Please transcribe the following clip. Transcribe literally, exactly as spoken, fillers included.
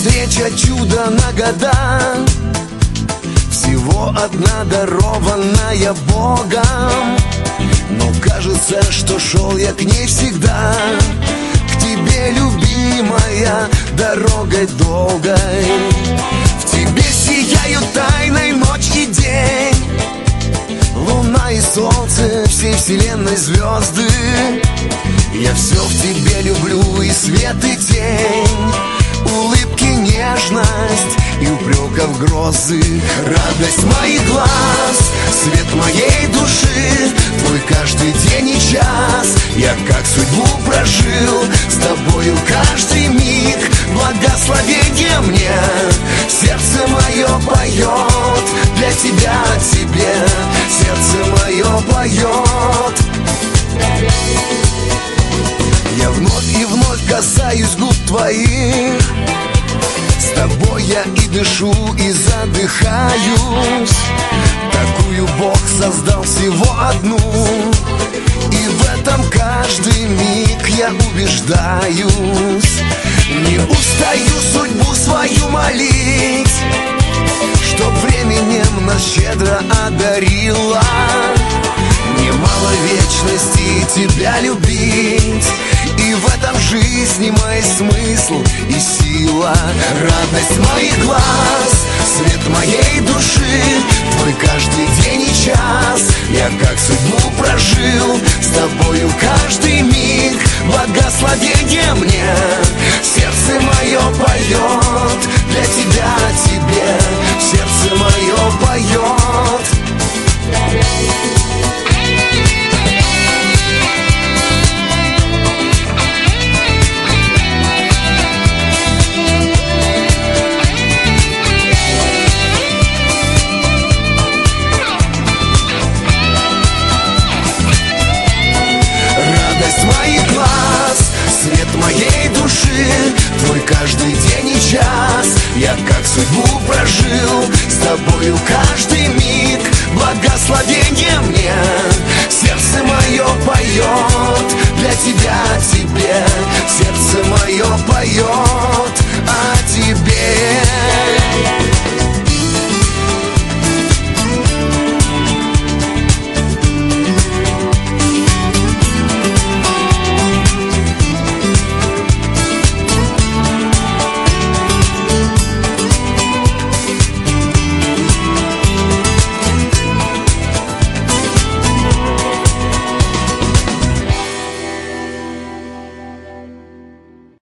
встреча чудо на года, всего одна дарованная Богом. Но кажется, что шел я к ней всегда, к тебе, любимая, дорогой долгой. В тебе сияют тайной ночь и день, луна и солнце, всей вселенной звезды. Я все в тебе люблю, и свет, и тень, улыбки, нежность и упреков грозы. Радость моих глаз, свет моей души, твой каждый день и час я как судьбу прожил. С тобою каждый миг благословение мне. Сердце мое поет для тебя, тебе. Сердце мое поет. Я вновь и вновь касаюсь губ твоих, с тобой я и дышу, и задыхаюсь. Такую Бог создал всего одну, и в этом каждый миг я убеждаюсь. Не устаю судьбу свою молить, чтоб временем нас щедро одарила. Немало вечности тебя любить, и в этом жизни мой смысл и сила. Радость моих глаз, свет моей души, твой каждый день и час я как судьбу прожил. С тобою каждый миг благословение мне. Сердце мое поет для тебя, тебе. Сердце мое поет. Моих глаз, свет моей души, твой каждый день и час я как судьбу прожил. С тобою каждый